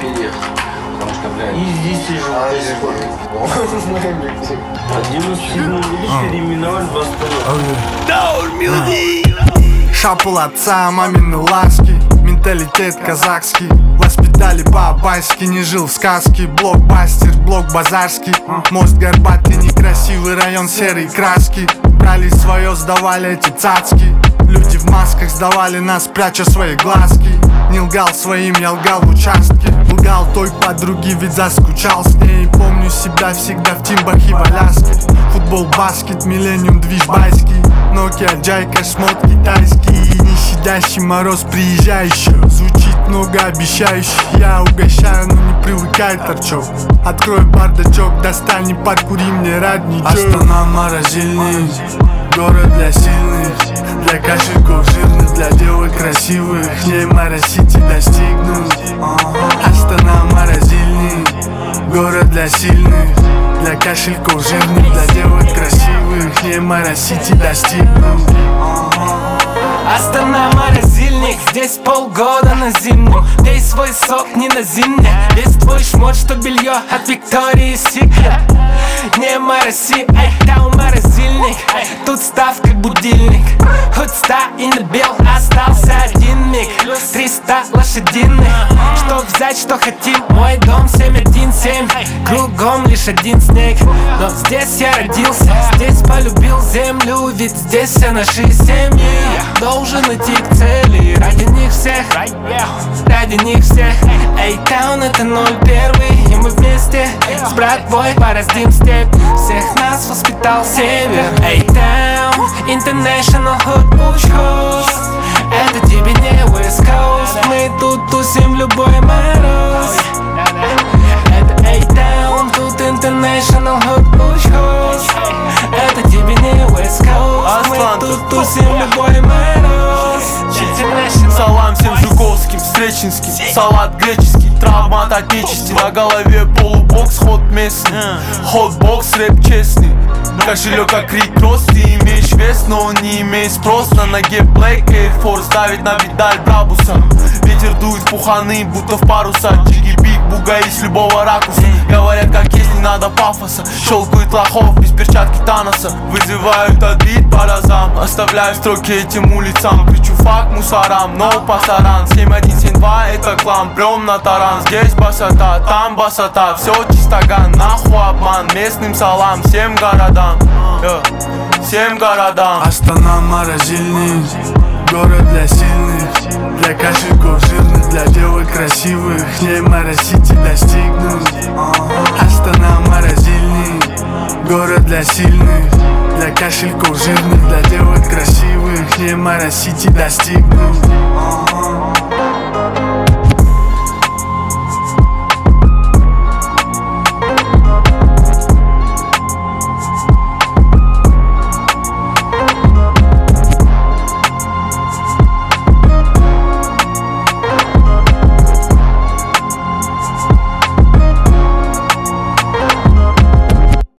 переехал. Потому что, блядь, И здесь сижу до сих пор. В 97-м году переименовали в Астану. Шапал отца, мамины ласки, менталитет казахский. Воспитали по-абайски, не жил в сказке. Блокбастер, блок базарский. Мост горбатый, некрасивый район серой краски. Брали свое, сдавали эти цацки. Люди в масках сдавали нас, пряча свои глазки. Не лгал своим, я лгал в участке. Лгал той подруге, ведь заскучал с ней. Помню себя всегда в тимбах и в Аляске. Футбол, баскет, миллениум, движ байский. Nokia, Джайка, шмот китайский. Не щадящий мороз, приезжающий. Звучит многообещающе. Я угощаю, но не привыкай, торчок. Открой бардачок, достань и подкури мне родничок. Астана морозильный, город для сильных, для кошельков жирных, для девок красивых. Неймара Сити достигнуть. Астана морозильный, город для сильных, для кошельков жирных, для девок красивых. Неймара Сити достигнуть. Астана морозильник, здесь полгода на зиму. Пей свой сок не на зимне. Весь твой шмот, что белье от Виктории Секрет. Не мороси, эй, там морозильник. Тут став как будильник. Хоть ста и набил, остался один миг. 300 лошадиных. Что взять, что хотим, мой дом 717. Кругом лишь один снег. Но здесь я родился, здесь полюбил землю. Ведь здесь все наши семьи. Должен идти к цели, ради них всех, ради них всех. Эй-таун это 01, и мы вместе с братвой пораздим степь. Всех нас воспитал север. Эй-таун, International Hood Bush Host. Это тебе не West Coast. Мы тут тусим в любой мороз. Это Эй-таун, тут International Hood Bush Host. Это тебе не West Coast. Мы тут тусим в любой мороз. Салам всем жуковским, встреченским. Салат греческий, травма от нечисти. На голове полубокс, ход местный. Хотбокс, рэп честный. Кошелек как Крикросс, ты имеешь вес, но он не имеет спрос. На ноге Black Air Force, давит на педаль Брабуса. Ветер дует в пуханы, будто в паруса. Джиги-биг, бугаи с любого ракурса. Говорят, как есть, не надо пафоса. Щелкают лохов, без перчатки Таноса. Вызывают отбит по разам. Оставляю строки этим улицам. Кричу фак мусорам, но пасаран. 7172 это клам, прям на таран. Здесь басота, там басота. Все чистоган, нахуй обман. Местным салам, всем городам, всем городам. Астана морозильный, город для сильных, для кошельков жирных, для девок красивых. Неймара Сити достигнуть. Астана морозильный, город для сильных, для кошельков жирных, для девок красивых. Неймара Сити достигнуть.